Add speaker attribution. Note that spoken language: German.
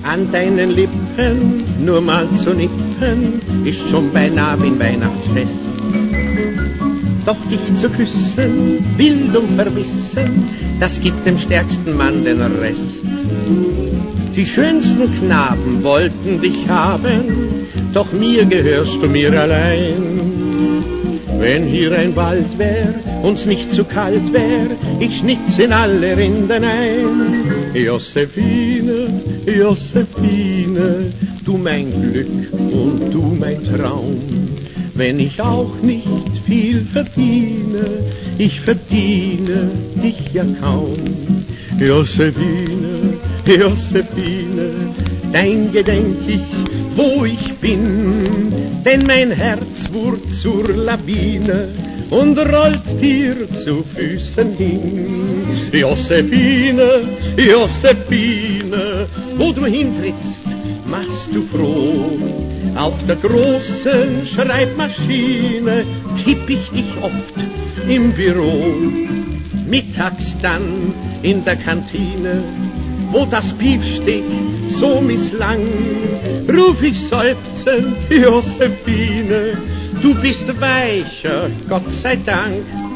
Speaker 1: An deinen Lippen nur mal zu nippen, ist schon beinahe wie ein Weihnachtsfest. Doch dich zu küssen, wild und verbissen, das gibt dem stärksten Mann den Rest. Die schönsten Knaben wollten dich haben, doch mir gehörst du mir allein. Wenn hier ein Wald wär, uns nicht zu kalt wär, ich schnitz in alle Rinden ein. Josephine, Josephine, du mein Glück und du mein Traum. Wenn ich auch nicht viel verdiene, ich verdiene dich ja kaum. Josephine, Josephine, dein gedenk ich, wo ich bin, denn mein Herz wurde zur Lawine und rollt dir zu Füßen hin. Josephine, Josephine, wo du hintrittst, machst du froh. Auf der großen Schreibmaschine tipp ich dich oft im Büro. Mittags dann in der Kantine, wo das Beefsteak so misslang, ruf ich seufzend, Josephine, du bist weicher, Gott sei Dank.